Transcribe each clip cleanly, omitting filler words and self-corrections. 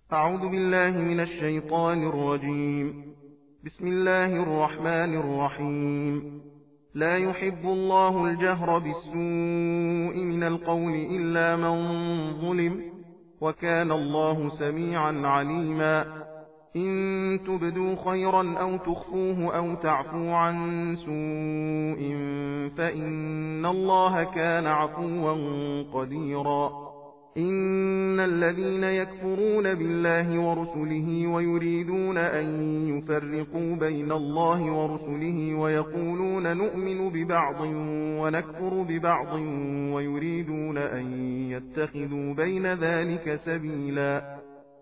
أعوذ بالله من الشيطان الرجيم. بسم الله الرحمن الرحيم. لا يحب الله الجهر بالسوء من القول إلا من ظلم، وكان الله سميعا عليما. إن تبدوا خيرا أو تخفوه أو تعفو عن سوء فإن الله كان عفوا قديرا. إن الذين يكفرون بالله ورسله ويريدون أن يفرقوا بين الله ورسله ويقولون نؤمن ببعض ونكفر ببعض ويريدون أن يتخذوا بين ذلك سبيلا،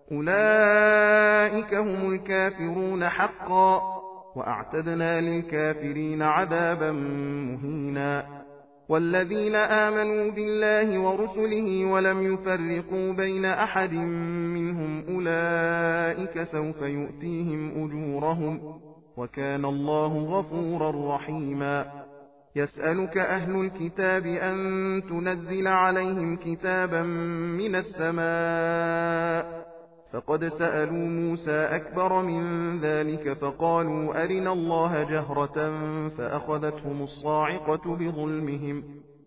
أولئك هم الكافرون حقا، وأعتدنا للكافرين عذابا مهينا. والذين آمنوا بالله ورسله ولم يفرقوا بين أحد منهم أولئك سوف يؤتيهم أجورهم، وكان الله غفورا رحيما. يسألك أهل الكتاب أن تنزل عليهم كتابا من السماء، فقد سألوا موسى أكبر من ذلك فقالوا أرنا الله جهرة فأخذتهم الصاعقة بظلمهم،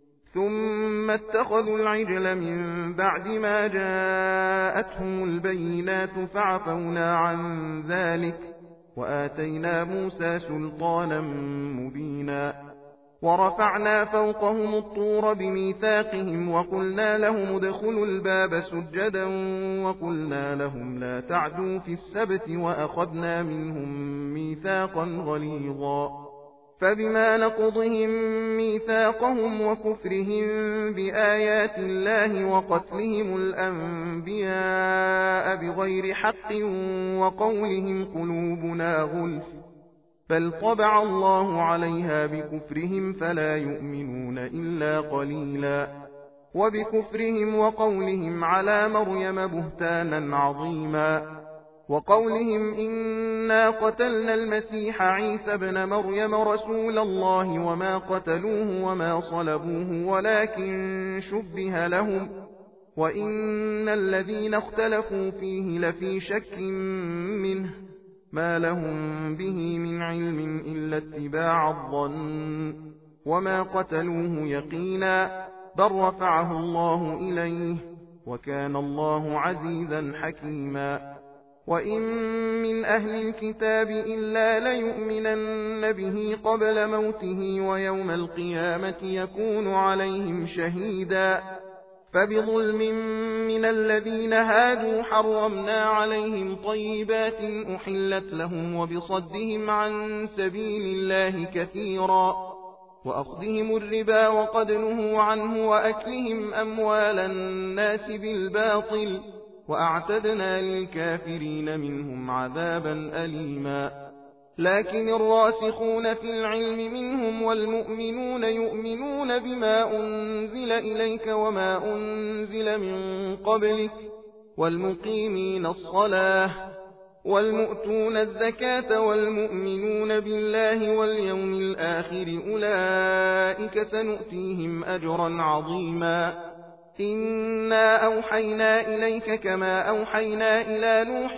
ثم اتخذوا العجل من بعد ما جاءتهم البينات فعفونا عن ذلك وآتينا موسى سلطانا مبينا. ورفعنا فوقهم الطور بميثاقهم وقلنا لهم ادخلوا الباب سجدا وقلنا لهم لا تعدوا في السبت وأخذنا منهم ميثاقا غليظا. فبما نقضهم ميثاقهم وكفرهم بآيات الله وقتلهم الأنبياء بغير حق وقولهم قلوبنا غلف، بل طبع الله عليها بكفرهم فلا يؤمنون إلا قليلا. وبكفرهم وقولهم على مريم بهتانا عظيما، وقولهم إنا قتلنا المسيح عيسى ابن مريم رسول الله وما قتلوه وما صلبوه ولكن شبه لهم، وإن الذين اختلفوا فيه لفي شك منه، ما لهم به من علم إلا اتباع الظن، وما قتلوه يقينا، بل رفعه الله إليه، وكان الله عزيزا حكيما. وإن من أهل الكتاب إلا ليؤمنن به قبل موته ويوم القيامة يكون عليهم شهيدا. فبظلم من الذين هادوا حرمنا عليهم طيبات أحلت لهم وبصدهم عن سبيل الله كثيرا، وأخذهم الربا وقد نهوا عنه وأكلهم أموال الناس بالباطل، وأعتدنا للكافرين منهم عذابا أليما. لكن الراسخون في العلم منهم والمؤمنون يؤمنون بما أنزل إليك وما أنزل من قبلك والمقيمين الصلاة والمؤتون الزكاة والمؤمنون بالله واليوم الآخر أولئك سنؤتيهم أجرا عظيما. إنا أوحينا إليك كما أوحينا إلى نوح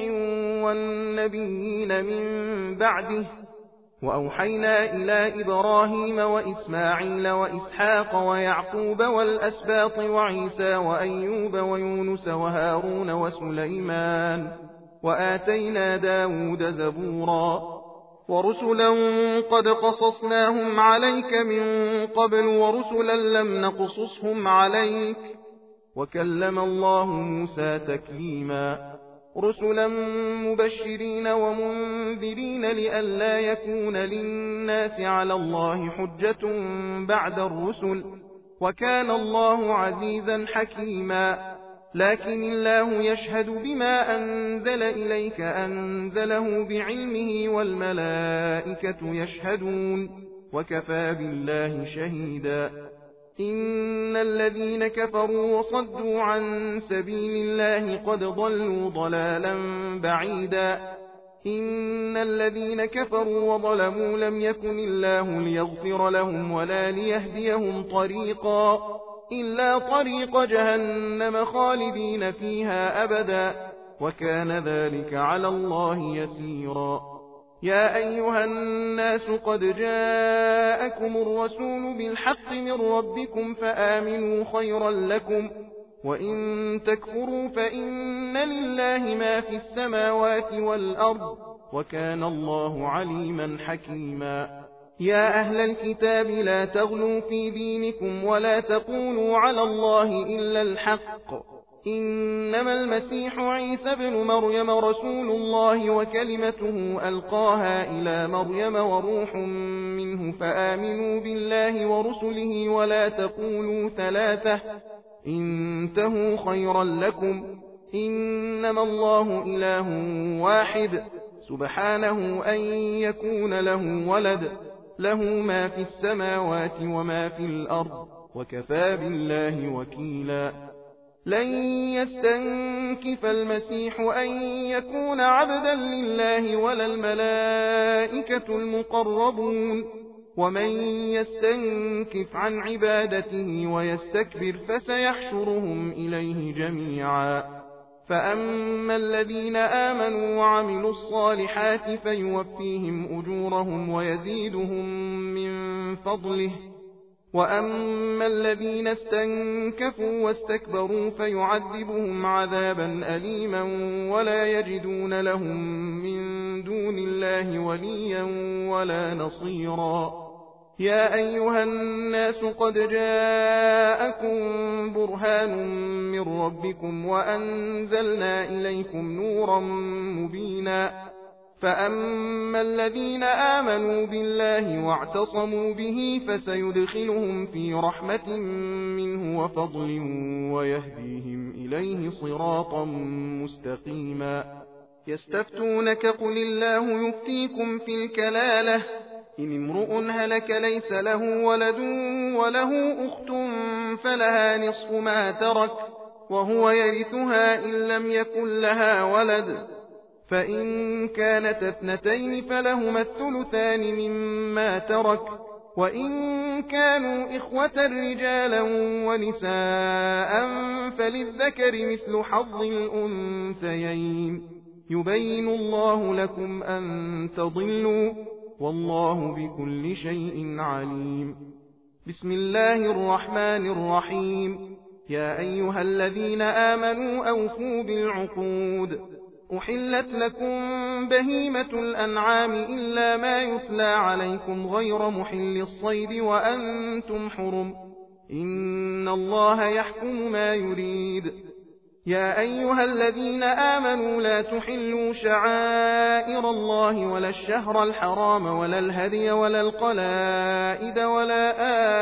والنبيين من بعده، وأوحينا إلى إبراهيم وإسماعيل وإسحاق ويعقوب والأسباط وعيسى وأيوب ويونس وهارون وسليمان، وآتينا داود زبورا. ورسلا قد قصصناهم عليك من قبل ورسلا لم نقصصهم عليك، وكلم الله موسى تكليما. رسلا مبشرين ومنذرين لئلا يكون للناس على الله حجة بعد الرسل، وكان الله عزيزا حكيما. لكن الله يشهد بما أنزل إليك أنزله بعلمه والملائكة يشهدون، وكفى بالله شهيدا. إن الذين كفروا وصدوا عن سبيل الله قد ضلوا ضلالا بعيدا. إن الذين كفروا وظلموا لم يكن الله ليغفر لهم ولا ليهديهم طريقا إلا طريق جهنم خالدين فيها أبدا، وكان ذلك على الله يسيرا. يا أيها الناس قد جاءكم الرسول بالحق من ربكم فآمنوا خيرا لكم، وإن تكفروا فإن لله ما في السماوات والأرض، وكان الله عليما حكيما. يا أهل الكتاب لا تغلوا في دينكم ولا تقولوا على الله إلا الحق، إنما المسيح عيسى بن مريم رسول الله وكلمته ألقاها إلى مريم وروح منه، فآمنوا بالله ورسله ولا تقولوا ثلاثة، انتهوا خيرا لكم، إنما الله إله واحد سبحانه أن يكون له ولد، له ما في السماوات وما في الأرض، وكفى بالله وكيلا. لن يستنكف المسيح أن يكون عبدا لله ولا الملائكة المقربون، ومن يستنكف عن عبادته ويستكبر فسيحشرهم إليه جميعا. فأما الذين آمنوا وعملوا الصالحات فيوفيهم أجورهم ويزيدهم من فضله، وأما الذين استنكفوا واستكبروا فيعذبهم عذابا أليما ولا يجدون لهم من دون الله وليا ولا نصيرا. يا أيها الناس قد جاءكم برهان من ربكم وأنزلنا إليكم نورا مبينا. فأما الذين آمنوا بالله واعتصموا به فسيدخلهم في رحمة منه وفضل ويهديهم إليه صراطا مستقيما. يستفتونك قل الله يفتيكم في الكلالة، إن امرؤ هلك ليس له ولد وله أخت فلها نصف ما ترك وهو يرثها إن لم يكن لها ولد، فإن كانت اثنتين فلهما الثلثان مما ترك، وإن كانوا إخوة رجالا ونساء فللذكر مثل حظ الأنثيين، يبين الله لكم أن تضلوا والله بكل شيء عليم. بسم الله الرحمن الرحيم. يا أيها الذين آمنوا أوفوا بالعقود. أحلت لكم بهيمة الأنعام إلا ما يتلى عليكم غير محل الصيد وأنتم حرم، إن الله يحكم ما يريد. يا أيها الذين آمنوا لا تحلوا شعائر الله ولا الشهر الحرام ولا الهدي ولا القلائد ولا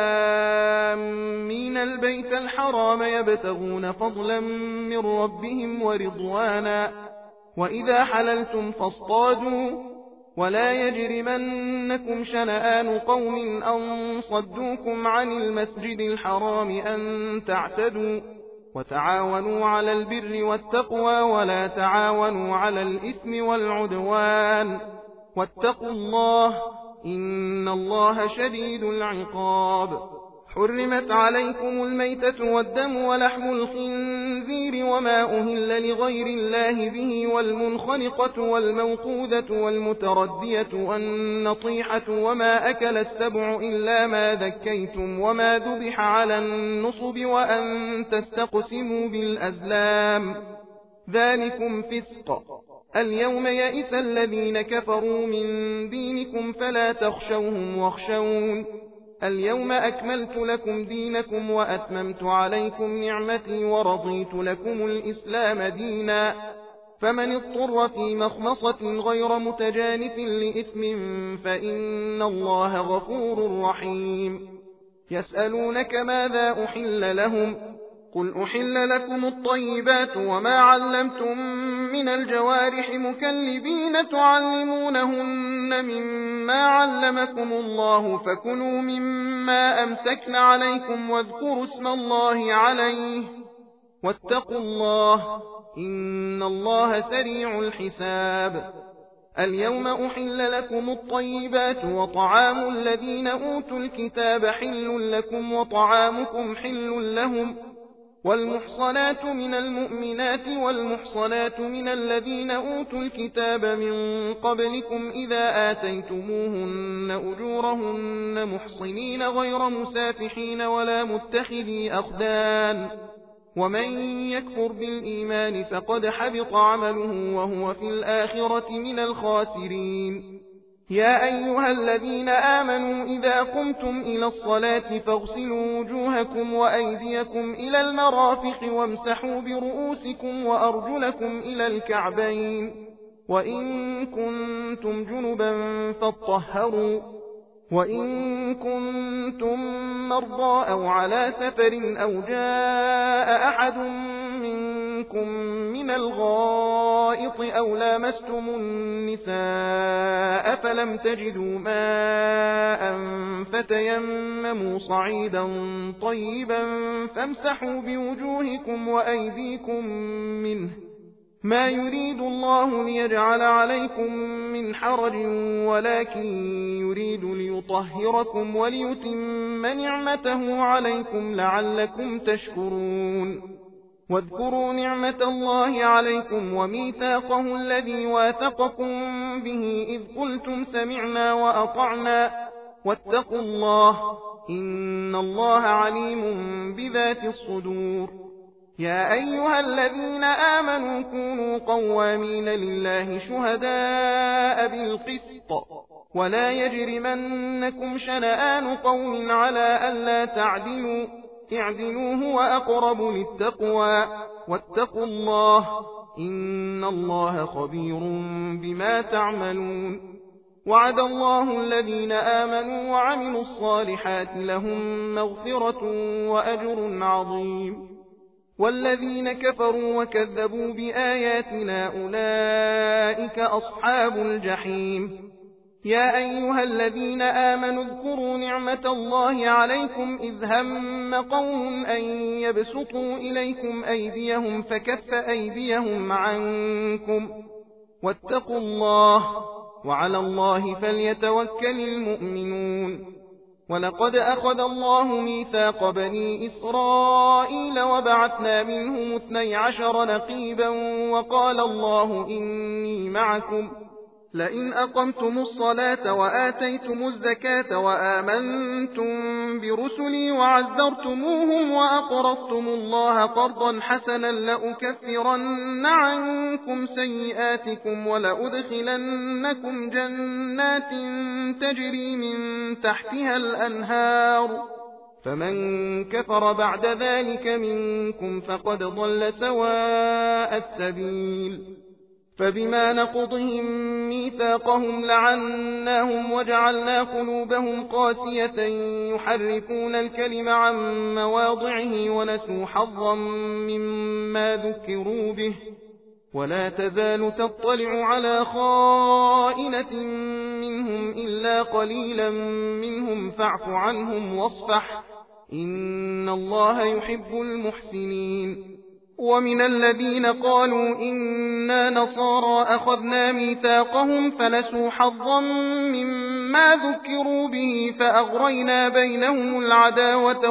آمين البيت الحرام يبتغون فضلا من ربهم ورضوانا، وإذا حللتم فاصطادوا، ولا يجرمنكم شنآن قوم أن صدوكم عن المسجد الحرام أن تعتدوا، وتعاونوا على البر والتقوى ولا تعاونوا على الإثم والعدوان، واتقوا الله إن الله شديد العقاب. حرمت عليكم الميتة والدم ولحم الخنزير وما أهل لغير الله به والمنخنقة والموقوذة والمتردية والنطيحة وما أكل السبع إلا ما ذكيتم وما ذبح على النصب وأن تستقسموا بالأزلام، ذلكم فسق. اليوم يئس الذين كفروا من دينكم فلا تخشوهم واخشون، اليوم أكملت لكم دينكم وأتممت عليكم نعمتي ورضيت لكم الإسلام دينا، فمن اضطر في مخمصة غير متجانف لإثم فإن الله غفور رحيم. يسألونك ماذا أحل لهم، قل أحل لكم الطيبات وما علمتم من الجوارح مكلبين تعلمونهن مما علمكم الله، فكلوا مما أمسكن عليكم واذكروا اسم الله عليه، واتقوا الله إن الله سريع الحساب. اليوم أحل لكم الطيبات وطعام الذين أوتوا الكتاب حل لكم وطعامكم حل لهم، والمحصنات من المؤمنات والمحصنات من الذين أوتوا الكتاب من قبلكم إذا آتيتموهن أجورهن محصنين غير مسافحين ولا متخذي أخدان ومن يكفر بالإيمان فقد حبط عمله وهو في الآخرة من الخاسرين. يا أيها الذين آمنوا إذا قمتم إلى الصلاة فاغسلوا وجوهكم وأيديكم إلى المرافق وامسحوا برؤوسكم وأرجلكم إلى الكعبين وإن كنتم جنبا فاطهروا وإن كنتم مرضى أو على سفر أو جاء أحد منكم من الغائط أو لامستم النساء فلم تجدوا ماء فتيمموا صعيدا طيبا فامسحوا بوجوهكم وأيديكم منه ما يريد الله ليجعل عليكم من حرج ولكن يريد ليطهركم وليتم نعمته عليكم لعلكم تشكرون. واذكروا نعمة الله عليكم وميثاقه الذي واثقكم به إذ قلتم سمعنا وأطعنا واتقوا الله إن الله عليم بذات الصدور. يا أيها الذين آمنوا كونوا قوامين لله شهداء بالقسط ولا يجرمنكم شنآن قوم على ألا تعدلوا اعدلوا هو أقرب للتقوى واتقوا الله إن الله خبير بما تعملون. وعد الله الذين آمنوا وعملوا الصالحات لهم مغفرة وأجر عظيم. والذين كفروا وكذبوا بآياتنا أولئك أصحاب الجحيم. يا أيها الذين آمنوا اذكروا نعمة الله عليكم إذ هم قوم أن يبسطوا إليكم أيديهم فكف أيديهم عنكم واتقوا الله وعلى الله فليتوكل المؤمنون. ولقد أخذ الله ميثاق بني إسرائيل وبعثنا منهم 12 نقيبا وقال الله إني معكم لئن أقمتم الصلاة وآتيتم الزكاة وآمنتم برسلي وعزرتموهم وأقرضتم الله قرضا حسنا لأكفرن عنكم سيئاتكم ولأدخلنكم جنات تجري من تحتها الأنهار فمن كفر بعد ذلك منكم فقد ضل سواء السبيل. فبما نقضهم ميثاقهم لعناهم وجعلنا قلوبهم قاسية يحرفون الكلم عن مواضعه ونسوا حظا مما ذكروا به ولا تزال تطلع على خائنة منهم إلا قليلا منهم فاعف عنهم واصفح إن الله يحب المحسنين. ومن الذين قالوا إنا نصارى أخذنا ميثاقهم فنسوا حظا مما ذكروا به فأغرينا بينهم العداوة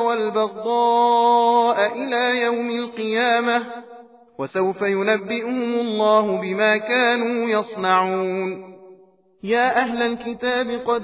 والبغضاء إلى يوم القيامة وسوف ينبئهم الله بما كانوا يصنعون. يا أهل الكتاب قد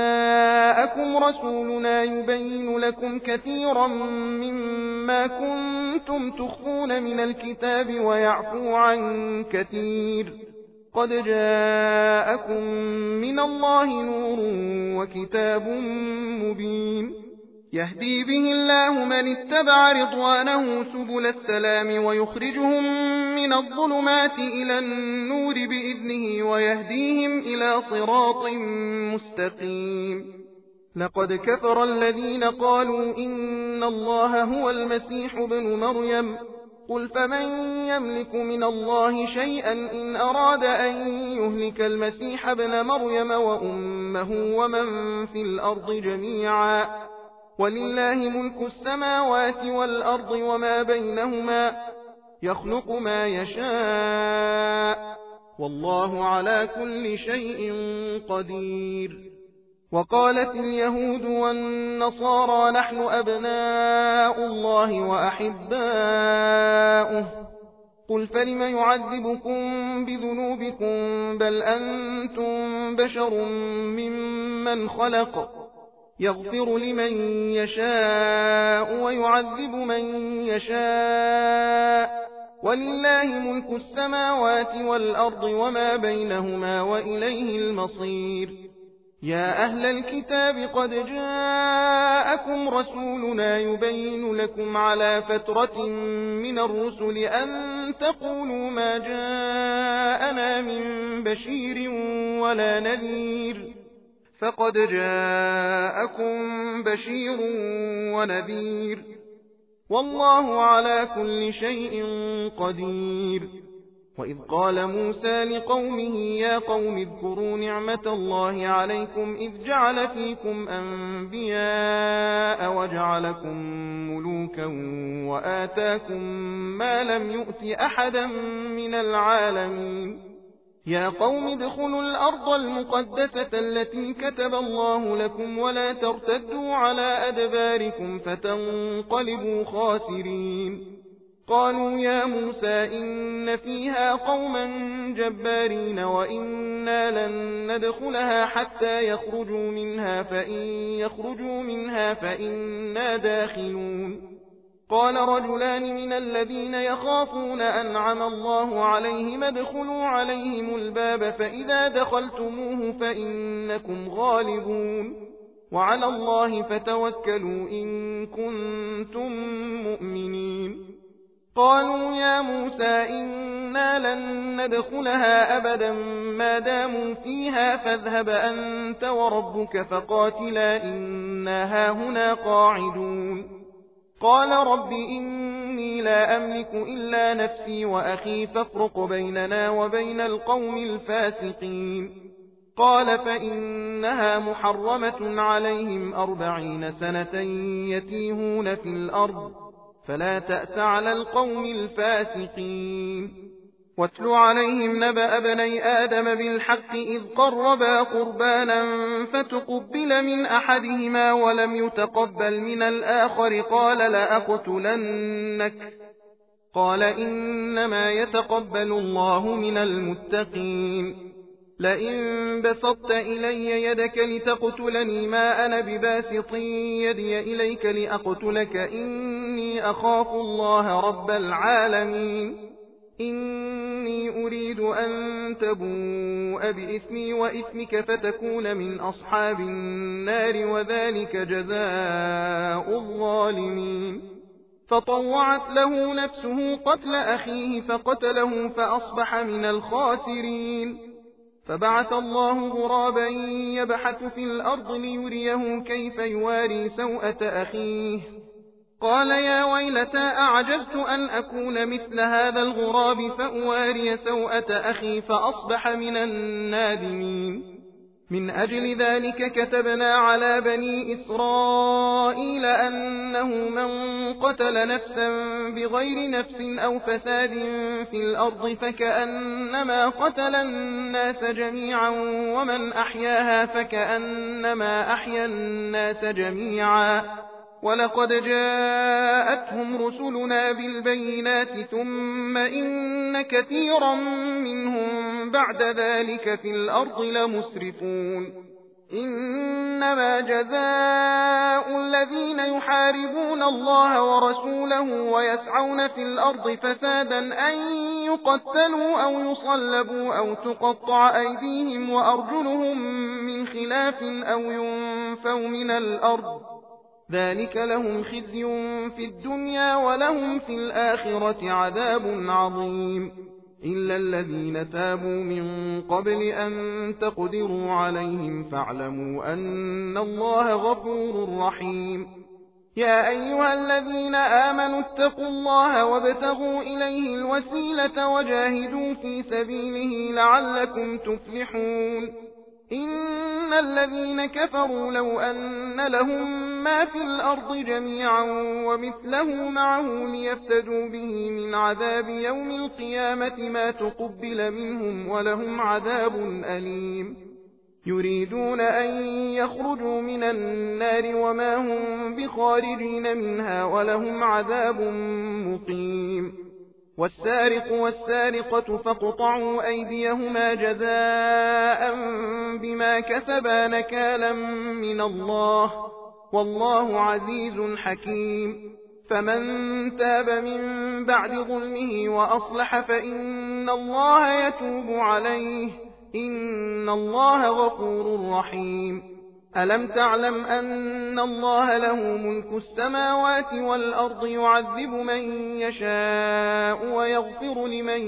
جاءكم رسولنا يبين لكم كثيرا مما كنتم تخفون من الكتاب ويعفو عن كثير قد جاءكم من الله نور وكتاب مبين يهدي به الله من اتبع رضوانه سبل السلام ويخرجهم من الظلمات إلى النور بإذنه ويهديهم إلى صراط مستقيم. لقد كفر الذين قالوا إن الله هو المسيح ابن مريم قل فمن يملك من الله شيئا إن أراد أن يهلك المسيح ابن مريم وأمه ومن في الأرض جميعا ولله ملك السماوات والأرض وما بينهما يخلق ما يشاء والله على كل شيء قدير. وقالت اليهود والنصارى نحن أبناء الله وأحباؤه قل فلم يعذبكم بذنوبكم بل أنتم بشر ممن خلق يغفر لمن يشاء ويعذب من يشاء ولله ملك السماوات والأرض وما بينهما وإليه المصير يا أهل الكتاب قد جاءكم رسولنا يبين لكم على فترة من الرسل أن تقولوا ما جاءنا من بشير ولا نذير فقد جاءكم بشير ونذير والله على كل شيء قدير وإذ قال موسى لقومه يا قوم اذكروا نعمة الله عليكم إذ جعل فيكم أنبياء وجعلكم ملوكا وآتاكم ما لم يؤت أحدا من العالمين يا قوم ادخلوا الأرض المقدسة التي كتب الله لكم ولا ترتدوا على أدباركم فتنقلبوا خاسرين قالوا يا موسى إن فيها قوما جبارين وإنا لن ندخلها حتى يخرجوا منها فإن يخرجوا منها فإنا داخلون قال رجلان من الذين يخافون أنعم الله عليهم ادخلوا عليهم الباب فإذا دخلتموه فإنكم غالبون وعلى الله فتوكلوا إن كنتم مؤمنين قالوا يا موسى إنا لن ندخلها أبدا ما داموا فيها فاذهب أنت وربك فقاتلا إنا هاهنا قاعدون قال رب إني لا أملك إلا نفسي وأخي فافرق بيننا وبين القوم الفاسقين قال فإنها محرمة عليهم 40 سنة يتيهون في الأرض فلا تأس على القوم الفاسقين واتل عليهم نبأ بني آدم بالحق إذ قربا قربانا فتقبل من أحدهما ولم يتقبل من الآخر قال لأقتلنك قال إنما يتقبل الله من المتقين لئن بسطت إلي يدك لتقتلني ما أنا بباسط يدي إليك لأقتلك إني أخاف الله رب العالمين إني أريد أن تبوء بإثمي وإثمك فتكون من أصحاب النار وذلك جزاء الظالمين فطوعت له نفسه قتل أخيه فقتله فأصبح من الخاسرين فبعث الله غرابا يبحث في الأرض ليريه كيف يواري سوءة أخيه قال يا ويلتى أعجزت أن أكون مثل هذا الغراب فأواري سوءة أخي فأصبح من النادمين من أجل ذلك كتبنا على بني إسرائيل أنه من قتل نفسا بغير نفس أو فساد في الأرض فكأنما قتل الناس جميعا ومن أحياها فكأنما أحيا الناس جميعا ولقد جاءتهم رسلنا بالبينات ثم إن كثيرا منهم بعد ذلك في الأرض لمسرفون إنما جزاء الذين يحاربون الله ورسوله ويسعون في الأرض فسادا أن يقتلوا أو يصلبوا أو تقطع أيديهم وأرجلهم من خلاف أو ينفوا من الأرض ذلك لهم خزي في الدنيا ولهم في الآخرة عذاب عظيم إلا الذين تابوا من قبل أن تقدروا عليهم فاعلموا أن الله غفور رحيم يا أيها الذين آمنوا اتقوا الله وابتغوا إليه الوسيلة وجاهدوا في سبيله لعلكم تفلحون إن الذين كفروا لو أن لهم ما في الأرض جميعا ومثله معه ليفتدوا به من عذاب يوم القيامة ما تقبل منهم ولهم عذاب أليم يريدون أن يخرجوا من النار وما هم بخارجين منها ولهم عذاب مقيم والسارق والسارقة فاقطعوا أيديهما جزاء بما كسبا نكالا من الله والله عزيز حكيم فمن تاب من بعد ظلمه وأصلح فإن الله يتوب عليه إن الله غفور رحيم ألم تعلم أن الله له ملك السماوات والأرض يعذب من يشاء ويغفر لمن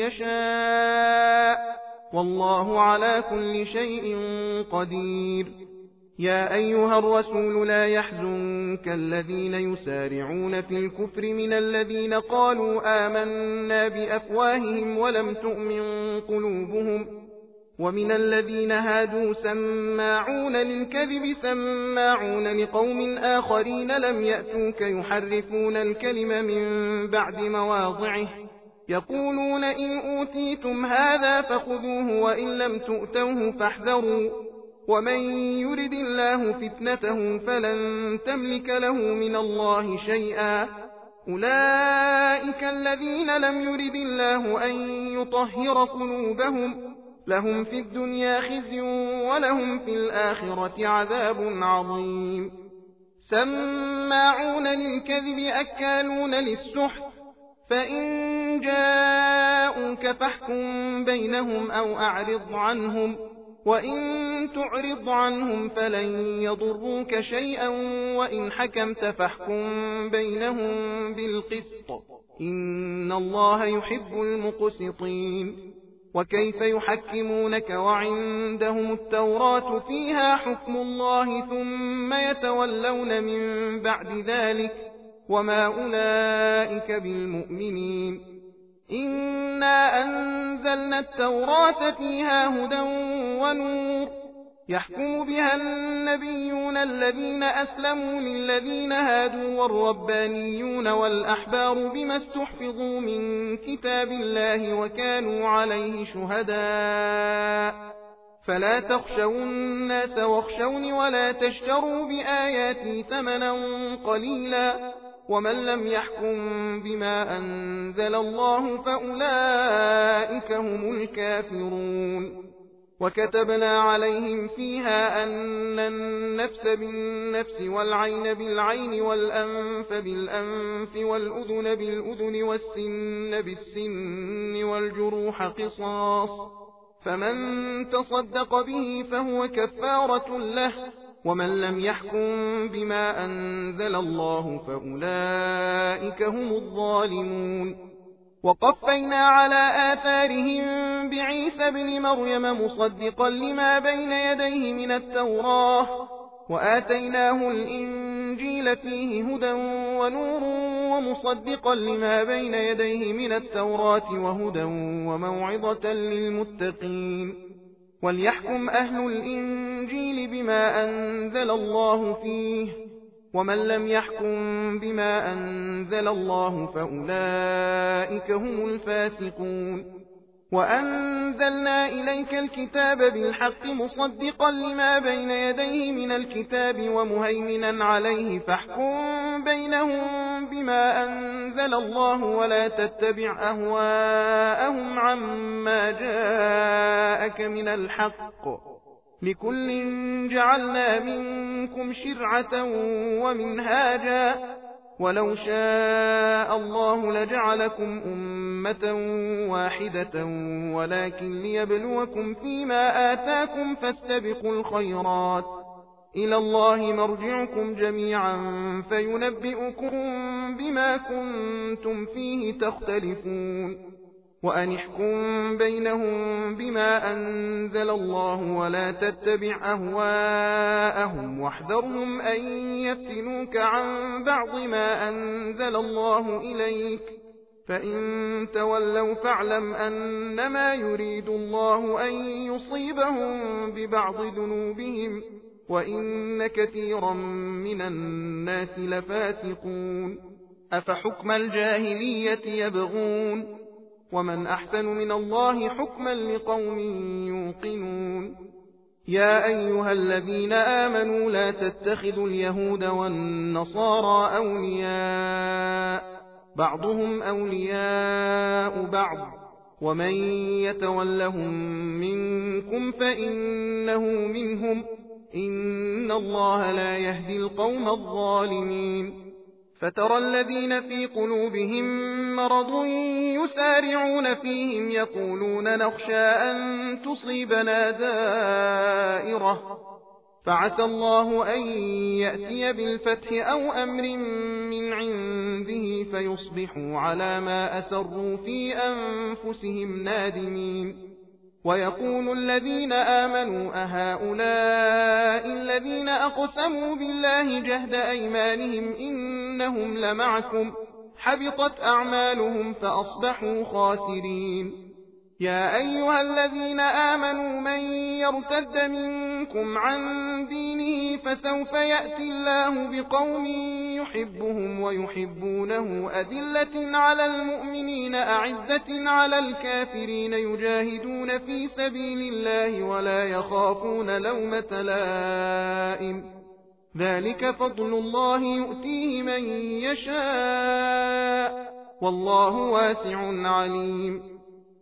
يشاء والله على كل شيء قدير يا أيها الرسول لا يحزنك الذين يسارعون في الكفر من الذين قالوا آمنا بأفواههم ولم تؤمن قلوبهم ومن الذين هادوا سماعون للكذب سماعون لقوم آخرين لم يأتوك يحرفون الكلم من بعد مواضعه يقولون إن أوتيتم هذا فخذوه وإن لم تؤتوه فاحذروا ومن يرد الله فتنته فلن تملك له من الله شيئا أولئك الذين لم يرد الله أن يطهر قلوبهم لهم في الدنيا خزي ولهم في الآخرة عذاب عظيم سماعون للكذب أكالون للسحت فإن جاءوك فاحكم بينهم أو أعرض عنهم وإن تعرض عنهم فلن يضروك شيئا وإن حكمت فاحكم بينهم بالقسط إن الله يحب المقسطين وكيف يحكمونك وعندهم التوراة فيها حكم الله ثم يتولون من بعد ذلك وما أولئك بالمؤمنين إنا أنزلنا التوراة فيها هدى ونور يحكم بها النبيون الذين أسلموا للذين هادوا والربانيون والأحبار بما استحفظوا من كتاب الله وكانوا عليه شهداء فلا تخشوا الناس واخشوني ولا تشتروا بآياتي ثمنا قليلا ومن لم يحكم بما أنزل الله فأولئك هم الكافرون وكتبنا عليهم فيها أن النفس بالنفس والعين بالعين والأنف بالأنف والأذن بالأذن والسن بالسن والجروح قصاص فمن تصدق به فهو كفارة له ومن لم يحكم بما أنزل الله فأولئك هم الظالمون وقفينا على آثارهم بعيسى بن مريم مصدقا لما بين يديه من التوراة وآتيناه الإنجيل فيه هدى ونور ومصدقا لما بين يديه من التوراة وهدى وموعظة للمتقين وليحكم أهل الإنجيل بما أنزل الله فيه ومن لم يحكم بما أنزل الله فأولئك هم الفاسقون وأنزلنا إليك الكتاب بالحق مصدقا لما بين يديه من الكتاب ومهيمنا عليه فاحكم بينهم بما أنزل الله ولا تتبع أهواءهم عما جاءك من الحق لكل جعلنا منكم شرعة ومنهاجا ولو شاء الله لجعلكم أمة واحدة ولكن ليبلوكم فيما آتاكم فاستبقوا الخيرات إلى الله مرجعكم جميعا فينبئكم بما كنتم فيه تختلفون وأن احكم بينهم بما أنزل الله ولا تتبع أهواءهم واحذرهم أن يفتنوك عن بعض ما أنزل الله إليك فإن تولوا فاعلم أنما يريد الله أن يصيبهم ببعض ذنوبهم وإن كثيرا من الناس لفاسقون أفحكم الجاهلية يبغون ومن أحسن من الله حكما لقوم يوقنون يا أيها الذين آمنوا لا تتخذوا اليهود والنصارى أولياء بعضهم أولياء بعض ومن يتولهم منكم فإنه منهم إن الله لا يهدي القوم الظالمين فترى الذين في قلوبهم مرض يسارعون فيهم يقولون نخشى أن تصيبنا دائرة فعسى الله أن يأتي بالفتح أو أمر من عنده فيصبحوا على ما أسروا في أنفسهم نادمين ويقول الذين آمنوا أهؤلاء الذين أقسموا بالله جهد أيمانهم إنهم لمعكم حبطت أعمالهم فأصبحوا خاسرين يا أيها الذين آمنوا من يرتد منكم عن دينه فسوف يأتي الله بقوم يحبهم ويحبونه أذلة على المؤمنين أعزة على الكافرين يجاهدون في سبيل الله ولا يخافون لومة لائم ذلك فضل الله يؤتيه من يشاء والله واسع عليم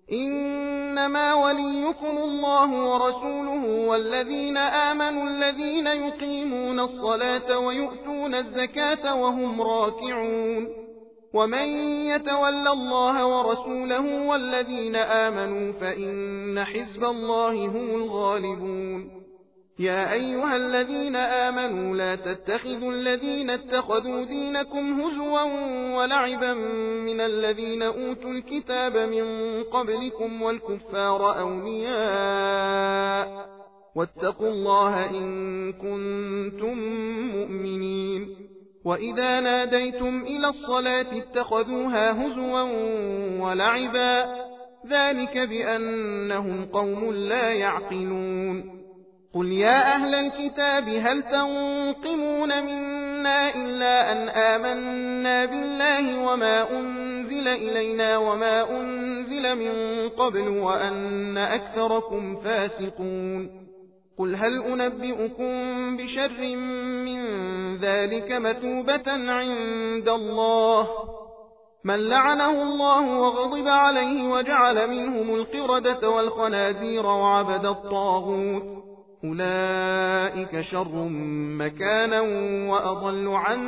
إنما وليكم الله ورسوله والذين آمنوا الذين يقيمون الصلاة ويؤتون الزكاة وهم راكعون ومن يتولى الله ورسوله والذين آمنوا فإن حزب الله هم الغالبون يا أيها الذين آمنوا لا تتخذوا الذين اتخذوا دينكم هزوا ولعبا من الذين أوتوا الكتاب من قبلكم والكفار أولياء واتقوا الله إن كنتم مؤمنين وإذا ناديتم إلى الصلاة اتخذوها هزوا ولعبا ذلك بأنهم قوم لا يعقلون قل يا أهل الكتاب هل تنقمون منا إلا أن آمنا بالله وما أنزل إلينا وما أنزل من قبل وأن أكثركم فاسقون قل هل أنبئكم بشر من ذلك مثوبة عند الله من لعنه الله وغضب عليه وجعل منهم القردة والخنازير وعبد الطاغوت أولئك شر مكانا وأضل عن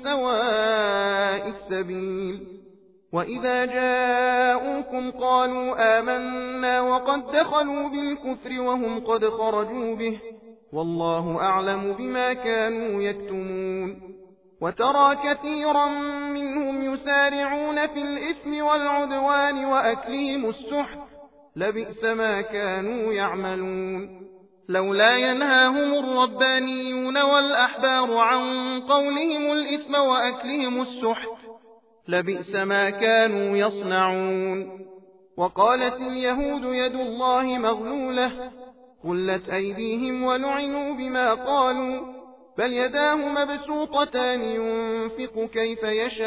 سواء السبيل وإذا جاءوكم قالوا آمنا وقد دخلوا بالكفر وهم قد خرجوا به والله أعلم بما كانوا يكتمون وترى كثيرا منهم يسارعون في الإثم والعدوان وأكلهم السحت لبئس ما كانوا يعملون لولا ينهاهم الربانيون والأحبار عن قولهم الإثم وأكلهم السحت لبئس ما كانوا يصنعون وقالت اليهود يد الله مغلولة غلت أيديهم ولعنوا بما قالوا بل يداه مبسوطتان ينفق كيف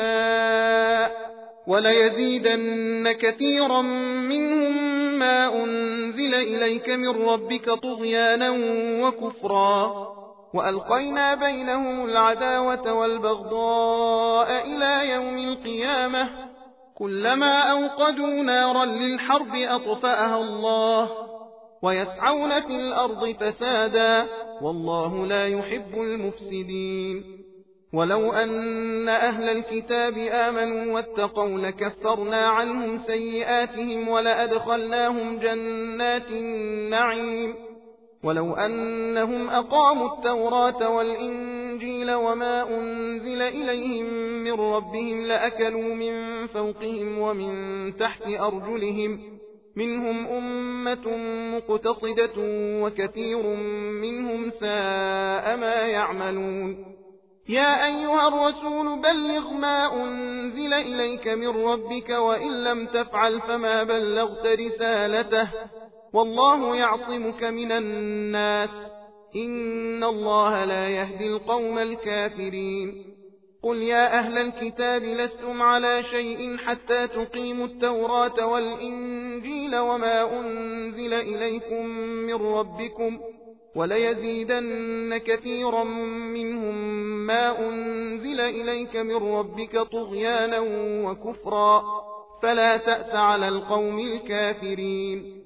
يشاء وليزيدن كثيرا منهم ما أنزل إليك من ربك طغيانا وكفرا وألقينا بينهم العداوة والبغضاء إلى يوم القيامة كلما أوقدوا نارا للحرب أطفأها الله ويسعون في الأرض فسادا والله لا يحب المفسدين ولو أن أهل الكتاب آمنوا واتقوا لكفرنا عنهم سيئاتهم ولأدخلناهم جنات النعيم ولو أنهم أقاموا التوراة والإنجيل وما أنزل إليهم من ربهم لأكلوا من فوقهم ومن تحت أرجلهم منهم أمة مقتصدة وكثير منهم ساء ما يعملون يا أيها الرسول بلغ ما أنزل إليك من ربك وإن لم تفعل فما بلغت رسالته والله يعصمك من الناس إن الله لا يهدي القوم الكافرين قل يا أهل الكتاب لستم على شيء حتى تقيموا التوراة والإنجيل وما أنزل إليكم من ربكم وليزيدن كثيرا منهم ما أنزل إليك من ربك طغيانا وكفرا فلا تأس على القوم الكافرين.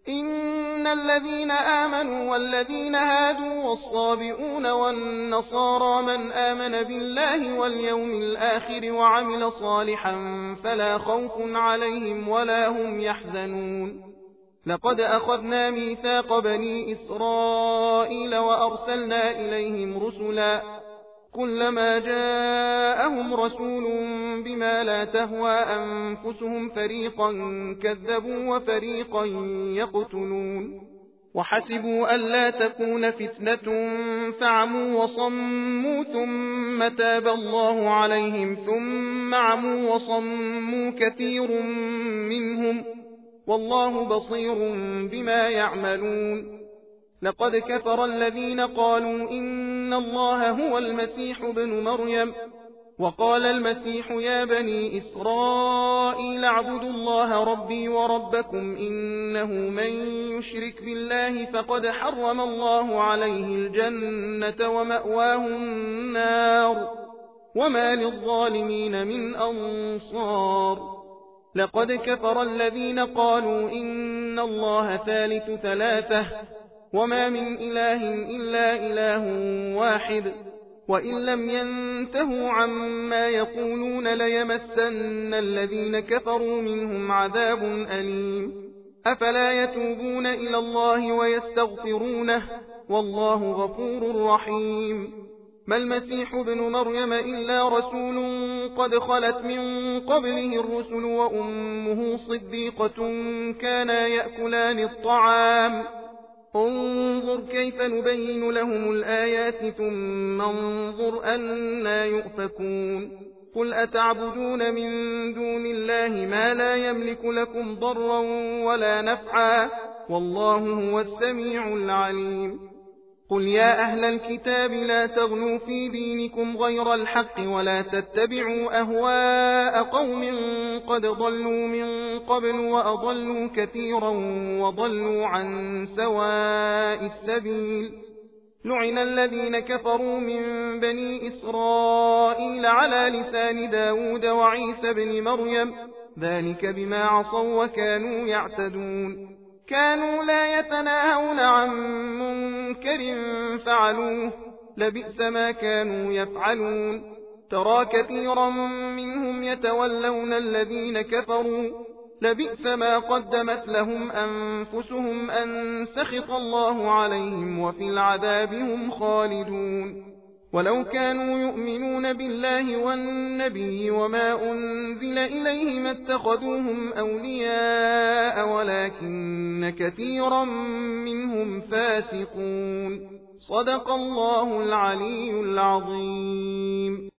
إن الذين آمنوا والذين هادوا والصابئون والنصارى من آمن بالله واليوم الآخر وعمل صالحا فلا خوف عليهم ولا هم يحزنون. لقد أخذنا ميثاق بني إسرائيل وأرسلنا إليهم رسلا كلما جاءهم رسول بما لا تهوى أنفسهم فريقا كذبوا وفريقا يقتلون وحسبوا ألا تكون فتنة فعموا وصموا ثم تاب الله عليهم ثم عموا وصموا كثير منهم والله بصير بما يعملون. لقد كفر الذين قالوا إن الله هو المسيح ابن مريم وقال المسيح يا بني إسرائيل اعبدوا الله ربي وربكم إنه من يشرك بالله فقد حرم الله عليه الجنة ومأواه النار وما للظالمين من أنصار. لقد كفر الذين قالوا إن الله ثالث ثلاثة وما من إله إلا إله واحد وإن لم ينتهوا عما يقولون ليمسن الذين كفروا منهم عذاب أليم. أفلا يتوبون إلى الله ويستغفرونه والله غفور رحيم. ما المسيح ابن مريم إلا رسول قد خلت من قبله الرسل وأمه صديقة كانا يأكلان الطعام انظر كيف نبين لهم الآيات ثم انظر أنا يؤفكون. قل أتعبدون من دون الله ما لا يملك لكم ضرا ولا نفعا والله هو السميع العليم. قل يا أهل الكتاب لا تغلوا في دينكم غير الحق ولا تتبعوا أهواء قوم قد ضلوا من قبل وأضلوا كثيرا وضلوا عن سواء السبيل. لعن الذين كفروا من بني إسرائيل على لسان داود وعيسى بن مريم ذلك بما عصوا وكانوا يعتدون. كانوا لا يتناهون عن منكر فعلوه لبئس ما كانوا يفعلون. ترى كثيرا منهم يتولون الذين كفروا لبئس ما قدمت لهم أنفسهم أن سخط الله عليهم وفي العذاب هم خالدون. ولو كانوا يؤمنون بالله والنبي وما أنزل إليه ما اتخذوهم أولياء ولكن كثيرا منهم فاسقون. صدق الله العلي العظيم.